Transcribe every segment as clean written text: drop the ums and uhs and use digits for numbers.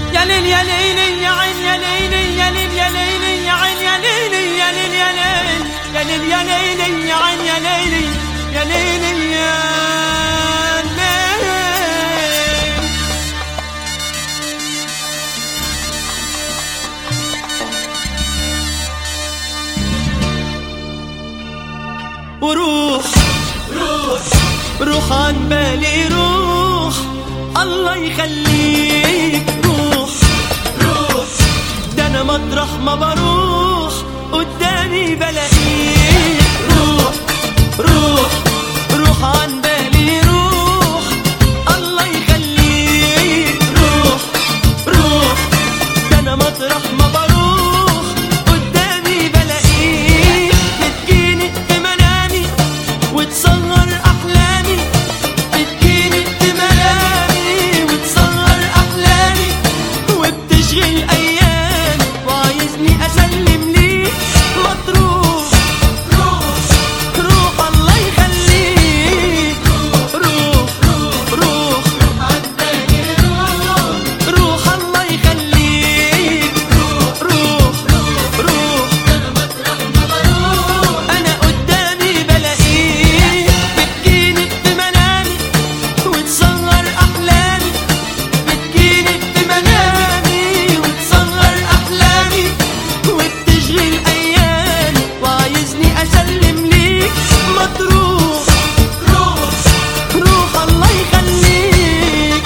يا ليل يا ليل يا عين يا ليل يا ليل يا ليل يا عين يا ليل يا ليل يا ليل يا ليل يا ليل يا عين يا ليل يا ليل يا ليل. وروح روح روح عن بالي روح، الله يخليك روح روح، ده انا مطرح ما بروح قدامي بلاقيك. روح روح روح عن بالي روح، الله يخليك روح روح، ده انا مطرح ما بروح قدامي بلاقيك. بتجيني في منامي وتصغر احلامي، بتجيني في منامي وتصغر احلامي، وبتشغل ايامي وعايزني اسلم ليك. مطروح روح روح الله يخليك روح روح عن بالي روح، روح الله يخليك روح روح، انا مطرح ما بروح انا قدامي بلاقيك. بتجيني في منامي وتصغر احلامي، بتجيني في منامي وتصغر احلامي، وبتشغل ايامي وعايزني اسلم ليك. مطروح روح روح الله يخليك.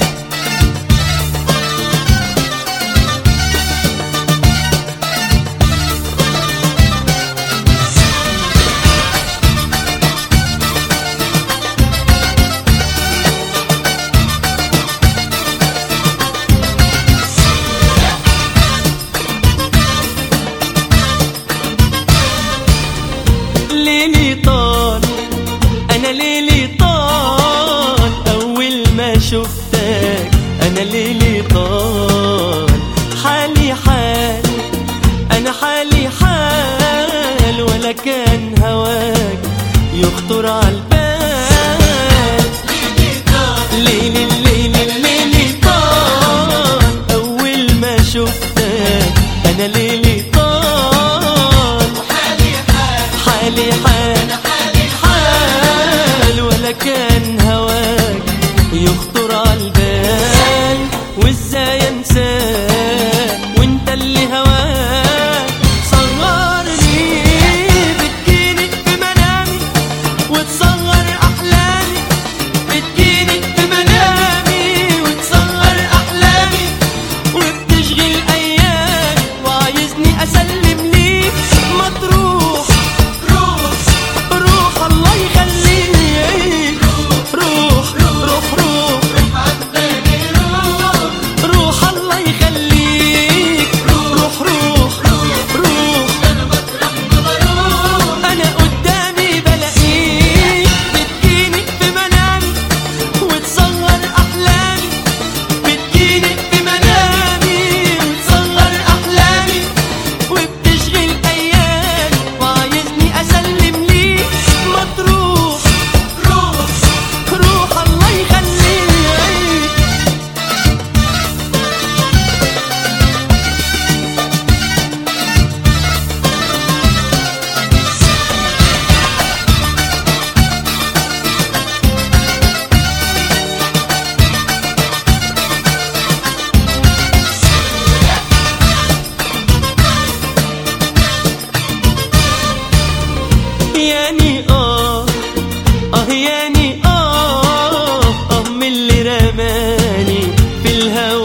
ليلي طال انا ليلي طال، اول ما شفتك انا ليلي طال. حالي حال انا حالي حال، ولا كان هواك يخطر عالبال. ليلي ليلي ليلي طال، اول ما شفتك انا ليلي طال. حالي حال حال، ولا كان هواك يخطر عالبال. وازاي انساك وانت اللي هواك صغرني. بتجيني في منامي وتصغر احلامي، بتجيني في منامي وتصغر احلامي، وبتشغل ايامي وعايزني اسلم ليك. مطروح روح الله يخليك روح روح روح عن بالي روح، الله يخليك روح روح روح، انا مطرح ما بروح انا قدامي بلاقيك. بتجيني في منامي وتصغر احلامي، بتجيني في منامي وتصغر احلامي، وبتشغل ايامي وعايزني اسلم ليك. مطروح روح الله يخليك. ياني ياني من اللي رماني في الهوى